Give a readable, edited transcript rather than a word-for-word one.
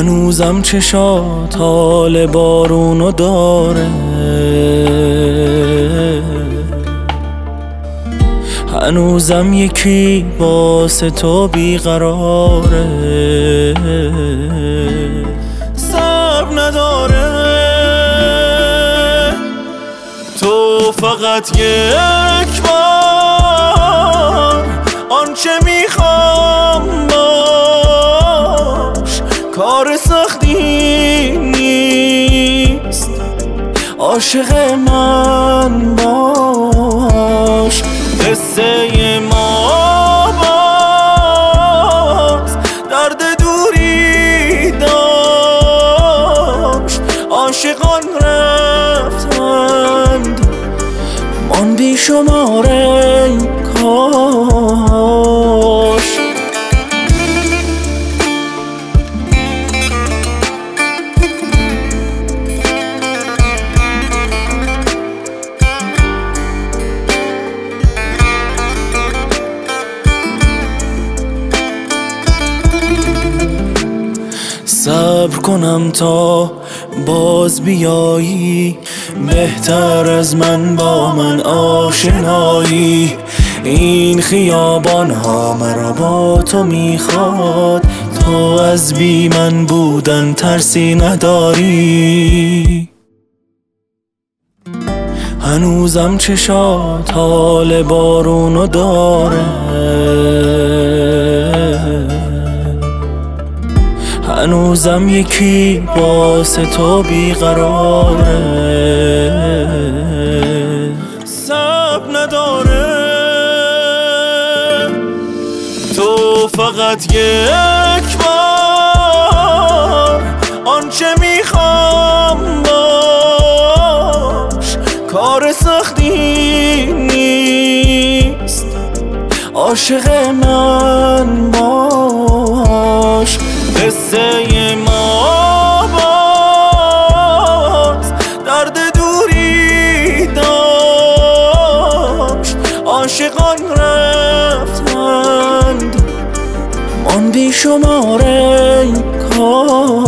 هنوزم چشات حال بارونو داره، هنوزم یکی واسه تو بیقراره، صبر نداره. تو فقط یک بار آنچه میخوام باش، کار سختی نیست، عاشق من باش. قصه ما باز درد دوری داشت، عاشقان رفتند من بی شماره کاش. صبر کنم تا باز بیایی، بهتر از من با من آشنایی. این خیابان ها مرا با تو میخواد، تو از بی من بودن ترسی نداری. هنوزم چشات حال بارونو داره، هنوزم یکی واسه تو بیقراره، صبر نداره. تو فقط یک بار آنچه میخوام باش، کار سختی نیست، عاشق من باش. قصه ما باز درد دوری داشت، عاشقان رفتند من بی شماره کاش.